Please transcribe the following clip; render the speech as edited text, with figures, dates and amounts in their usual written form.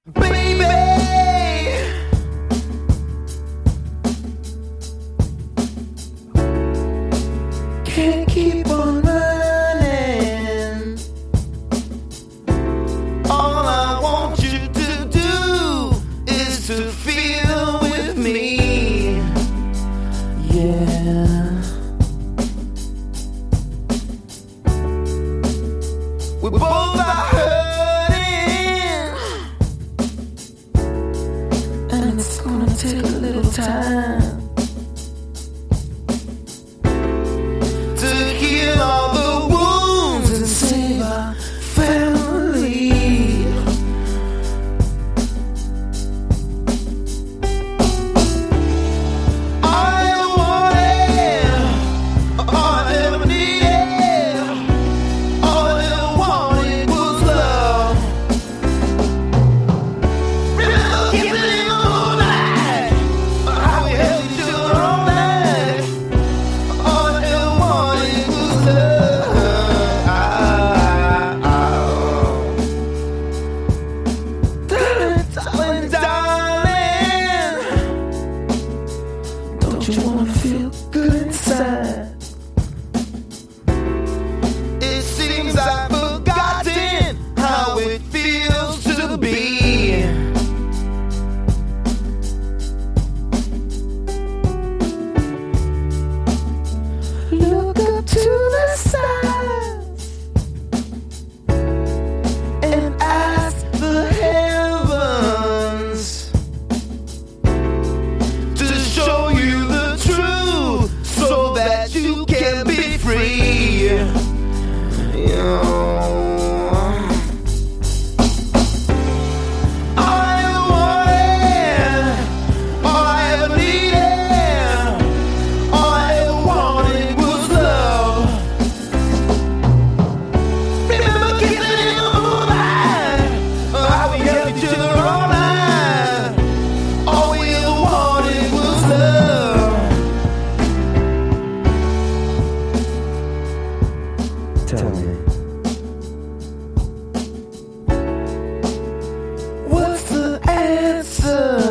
Baby, can't keep on running. All I want you to do is to feel with me. Yeah. We both are hurting, and it's gonna take a little time to heal all the wounds and save our family. All I wanted, all I ever needed, all I ever wanted was love. Remember kissing in the moonlight, how we held each other all night. All I ever wanted was love. Darling, darling, don't you wanna feel good inside? It seems I've forgotten how it feels to be. Look up to the stars and ask the heavens to show you the truth so that you can be free. All I wanted, all I ever needed, all I ever wanted was love. Remember kissing in the moonlight, how we held each other all night. All we ever wanted was love. Tell me, what's the answer